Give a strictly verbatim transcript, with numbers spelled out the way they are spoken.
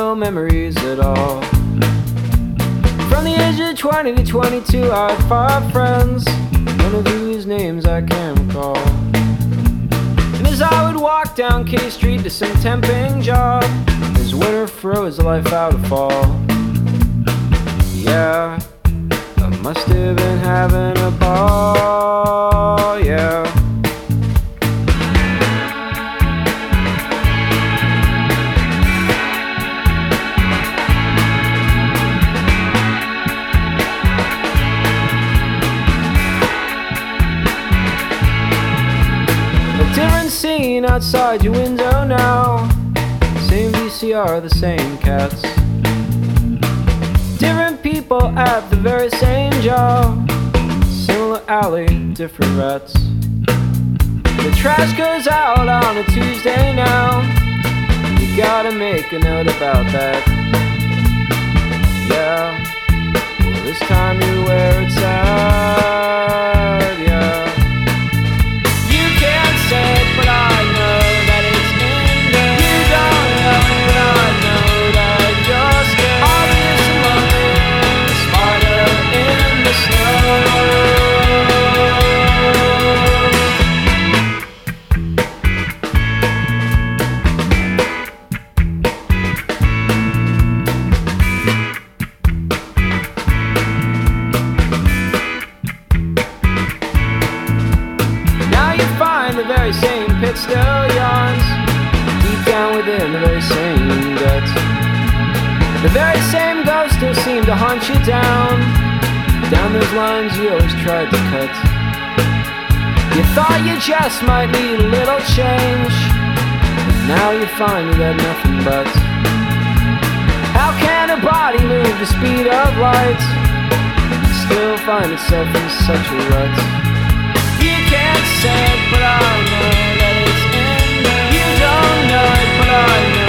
no memories at all. From the age of twenty to twenty-two, I had five friends, none of whose names I can recall. And as I would walk down K Street to some temping job, as winter froze life out of fall, yeah, I must have been having a ball, yeah. Different scene outside your window now, same V C R, the same cats. Different people at the very same job, similar alley, different rats. The trash goes out on a Tuesday now, you gotta make a note about that. Yeah, well this time you're where it's at, yeah. You can't say it, but I know that it's in there. You don't know it, but I know that you're scared. Obvious and lonely, a spider in the snow. The very same pit still yawns deep down within the very same gut. The very same ghost still seemed to haunt you down, down those lines you always tried to cut. You thought you just might need a little change, but now you find you got nothing but. How can a body move the speed of light and still find itself in such a rut? You can't say it, but I know that it's in there. You don't know it, but I know